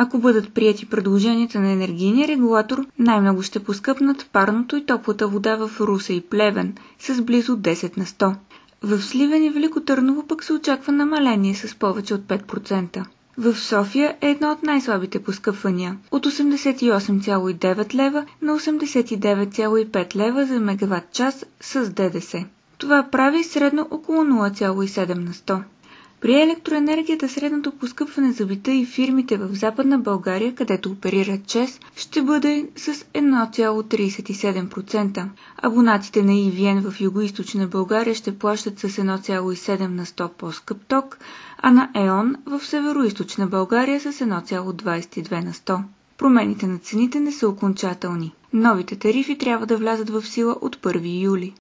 Ако бъдат приети предложенията на енергийния регулатор, най-много ще поскъпнат парното и топлата вода в Русе и Плевен с близо 10 на 100. В Сливен и Велико Търново пък се очаква намаление с повече от 5%. В София е едно от най-слабите поскъпвания – от 88,9 лева на 89,5 лева за мегаватт час с ДДС. Това прави средно около 0,7 на 100. При електроенергията средното поскъпване за бита и фирмите в Западна България, където оперира ЧЕЗ, ще бъде с 1,37%. Абонатите на EVN в Югоизточна България ще плащат с 1,7 на 100 по-скъп ток, а на ЕОН в Североизточна България с 1,22 на 100. Промените на цените не са окончателни. Новите тарифи трябва да влязат в сила от 1 юли.